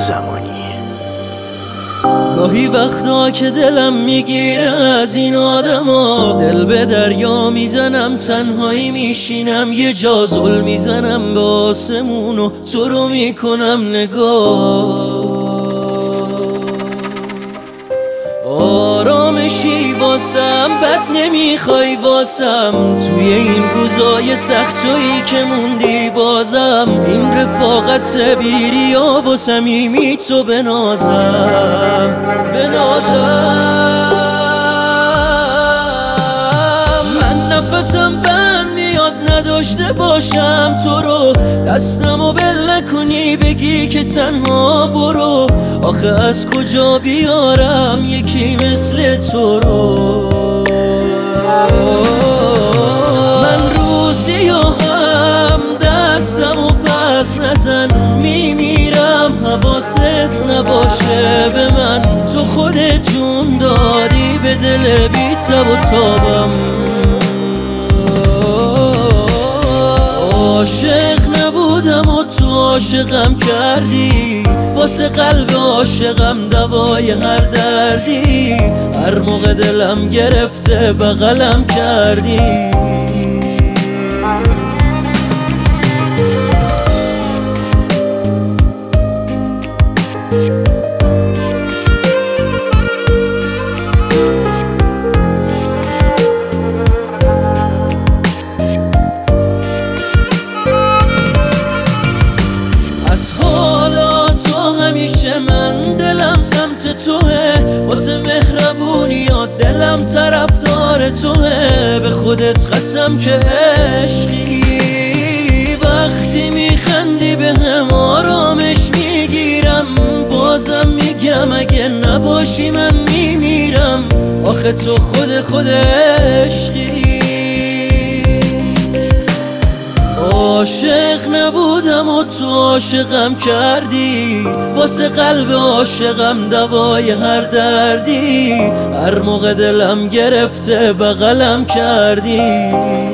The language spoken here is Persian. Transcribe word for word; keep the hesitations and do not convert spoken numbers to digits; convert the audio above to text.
زمانی. گاهی وقتا که دلم میگیره از این آدما، دل به دریا میزنم، تنهایی میشینم یه جا، زل میزنم به آسمون و تو رو میکنم نگاه. آرامشی واسم بد نمیخوای واسم، توی این روزای سخت تویی که موندی بازم، این رفاقت بیریا و صمیمی تو بنازم بنازم. من نفسم بند میاد نداشته باشم تو رو، دستمو بل نکنی بگی که تنها برو، آخه از کجا بیارم یکی مثل تو رو. من روزی هم دستمو پس نزن، میمیرم حواست نباشه به من، تو خودت جون دادی به دل بی تب و تابم. عاشق نبودم و تو عاشقم کردی، واسه قلب عاشقم دوای هر دردی، هر موقع دلم گرفته بغلم کردی. همیشه من دلم سمت توه، واسه مهربونیات دلم طرفدار توه، به خودت قسم که عشقی، وقتی میخندی به هم آرامش میگیرم، بازم میگم اگه نباشی من میمیرم، آخه تو خود خود عشقی. عاشق نبودم و تو عاشقم کردی، واسه قلب عاشقم دوای هر دردی، هر موقع دلم گرفته بغلم کردی.